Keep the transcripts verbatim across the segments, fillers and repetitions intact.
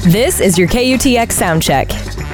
This is your K U T X Soundcheck.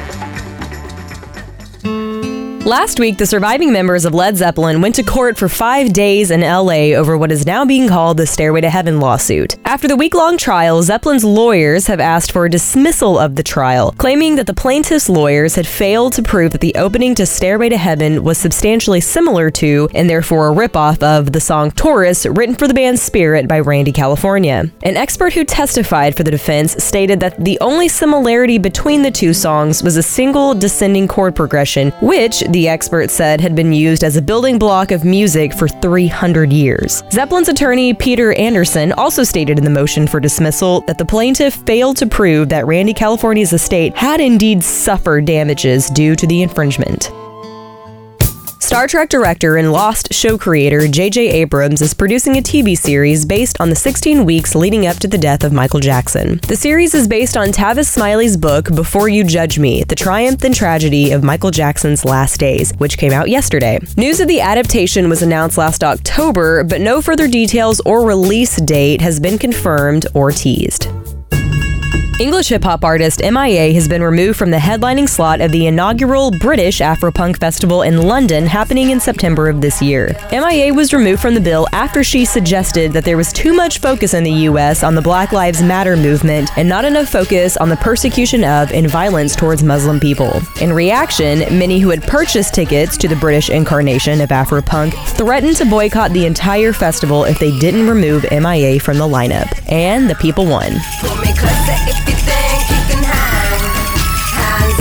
Last week, the surviving members of Led Zeppelin went to court for five days in L A over what is now being called the Stairway to Heaven lawsuit. After the week-long trial, Zeppelin's lawyers have asked for a dismissal of the trial, claiming that the plaintiffs' lawyers had failed to prove that the opening to Stairway to Heaven was substantially similar to, and therefore a ripoff of, the song Taurus, written for the band Spirit by Randy California. An expert who testified for the defense stated that the only similarity between the two songs was a single descending chord progression, which, the expert said, had been used as a building block of music for three hundred years. Zeppelin's attorney, Peter Anderson, also stated in the motion for dismissal that the plaintiff failed to prove that Randy California's estate had indeed suffered damages due to the infringement. Star Trek director and Lost show creator J J Abrams is producing a T V series based on the sixteen weeks leading up to the death of Michael Jackson. The series is based on Tavis Smiley's book Before You Judge Me, The Triumph and Tragedy of Michael Jackson's Last Days, which came out yesterday. News of the adaptation was announced last October, but no further details or release date has been confirmed or teased. English hip-hop artist M I A has been removed from the headlining slot of the inaugural British Afropunk Festival in London happening in September of this year. M I A was removed from the bill after she suggested that there was too much focus in the U S on the Black Lives Matter movement and not enough focus on the persecution of and violence towards Muslim people. In reaction, many who had purchased tickets to the British incarnation of Afropunk threatened to boycott the entire festival if they didn't remove M I A from the lineup. And the people won.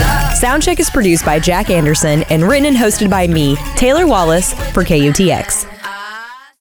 Soundcheck is produced by Jack Anderson and written and hosted by me, Taylor Wallace, for K U T X.